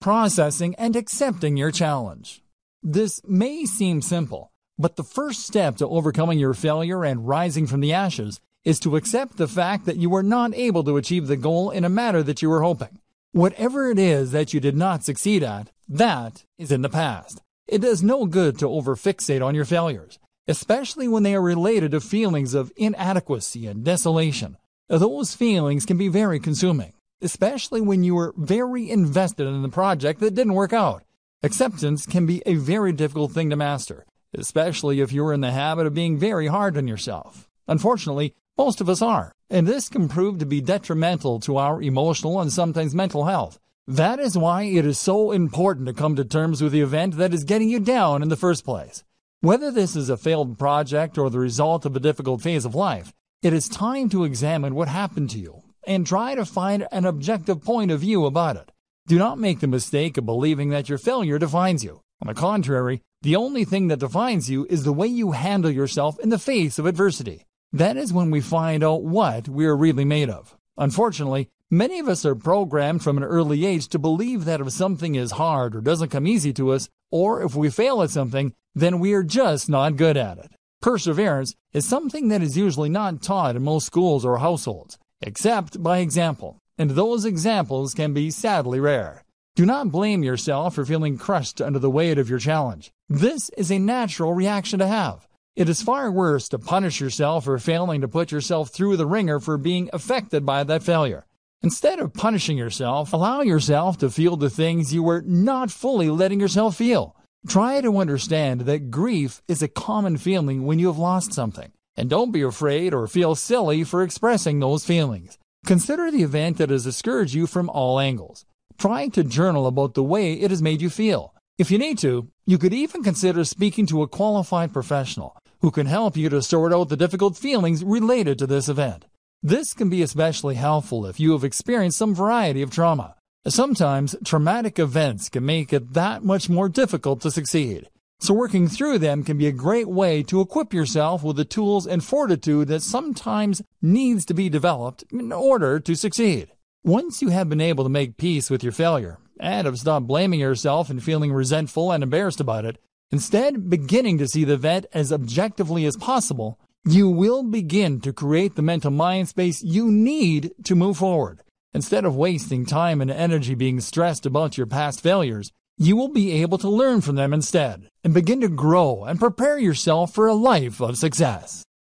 processing, and accepting your challenge. This may seem simple, but the first step to overcoming your failure and rising from the ashes is to accept the fact that you were not able to achieve the goal in a manner that you were hoping. Whatever it is that you did not succeed at, that is in the past. It does no good to overfixate on your failures, especially when they are related to feelings of inadequacy and desolation. Those feelings can be very consuming, especially when you were very invested in the project that didn't work out. Acceptance can be a very difficult thing to master, especially if you're in the habit of being very hard on yourself. Unfortunately, most of us are, and this can prove to be detrimental to our emotional and sometimes mental health. That is why it is so important to come to terms with the event that is getting you down in the first place. Whether this is a failed project or the result of a difficult phase of life, it is time to examine what happened to you and try to find an objective point of view about it. Do not make the mistake of believing that your failure defines you. On the contrary, the only thing that defines you is the way you handle yourself in the face of adversity. That is when we find out what we are really made of. Unfortunately, many of us are programmed from an early age to believe that if something is hard or doesn't come easy to us, or if we fail at something, then we are just not good at it. Perseverance is something that is usually not taught in most schools or households, except by example, and those examples can be sadly rare. Do not blame yourself for feeling crushed under the weight of your challenge. This is a natural reaction to have. It is far worse to punish yourself for failing to put yourself through the ringer for being affected by that failure. Instead of punishing yourself, allow yourself to feel the things you were not fully letting yourself feel. Try to understand that grief is a common feeling when you have lost something, and don't be afraid or feel silly for expressing those feelings. Consider the event that has discouraged you from all angles. Try to journal about the way it has made you feel. If you need to, you could even consider speaking to a qualified professional who can help you to sort out the difficult feelings related to this event. This can be especially helpful if you have experienced some variety of trauma. Sometimes, traumatic events can make it that much more difficult to succeed. So working through them can be a great way to equip yourself with the tools and fortitude that sometimes needs to be developed in order to succeed. Once you have been able to make peace with your failure, and have stopped blaming yourself and feeling resentful and embarrassed about it, instead beginning to see the event as objectively as possible, you will begin to create the mental mind space you need to move forward. Instead of wasting time and energy being stressed about your past failures, you will be able to learn from them instead and begin to grow and prepare yourself for a life of success.